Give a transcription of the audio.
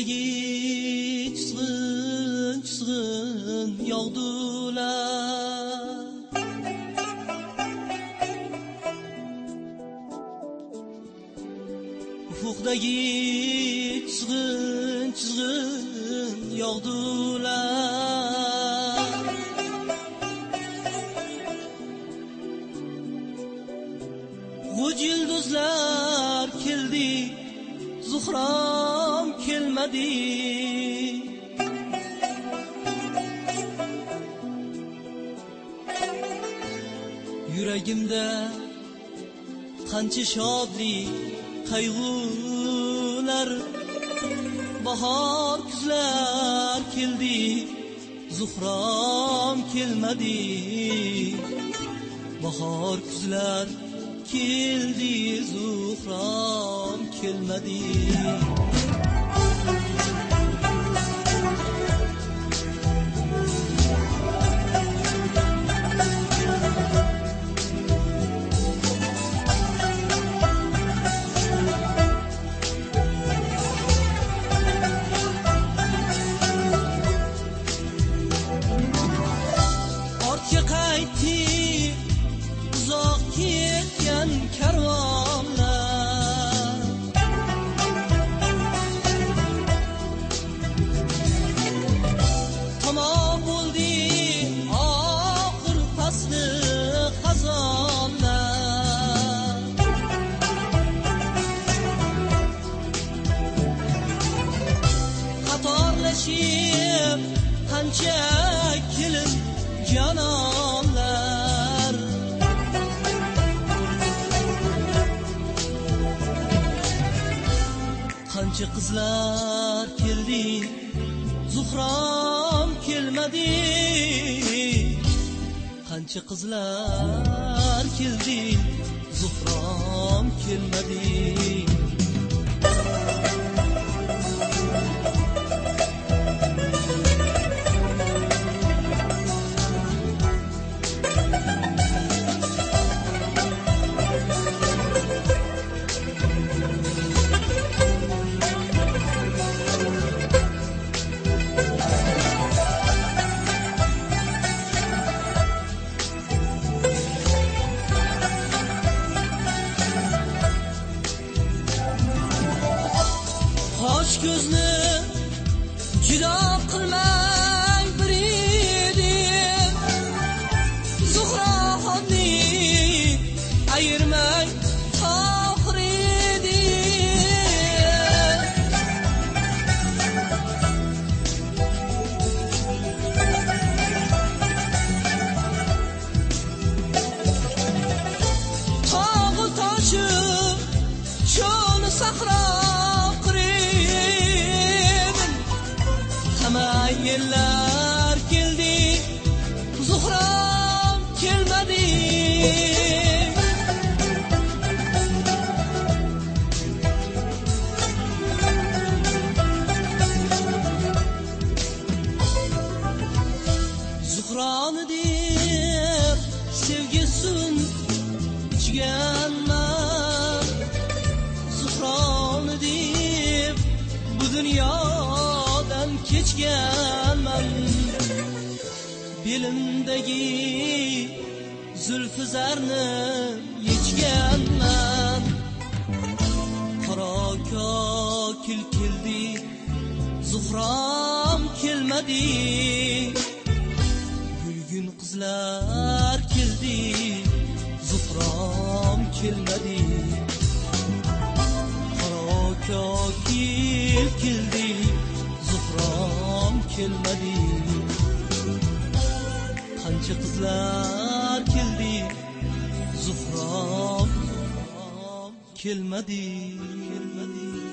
Ufukdagi chizg'in yog'dular. Ufukdagi chizg'in yog'dular. G'uj yulduzlar keldi, Zuhram kelmadi. Yuragimda qancha shodlik, qayg'ular, bahor kuzlar keldi, Zuhram kelmadi. Bahor kuzlar keldi, Zuhram kelmadi. Ortga qaytdi uzoq ketgan karvonlar. Tamom bo'ldi oxir fasli xazonlar. Qatorlashib qancha kelin janonlar. Qancha qizlar keldi, Zuhram kelmadi. Qancha qizlar keldi, Zuhram kelmadi. Qosh ko'zni judo qilmay bir edim, Zuhroni ayirmay oxir edim. Tog'u toshi cho'ni sahro yillar keldi, Zuhram kelmadi. Zuhroni deb sevgisin ichganman, Zuhroni deb bu dunyodan kechganman. Belimdagi zulfi zarni yechganman. Qaro kokil keldi, Zuhram kelmadi. Gulgun qizlar keldi, Zuhram kelmadi. Qaro kokil keldi, Zuhram kelmadi. Qancha qizlar keldi, Zuhram kelmadi.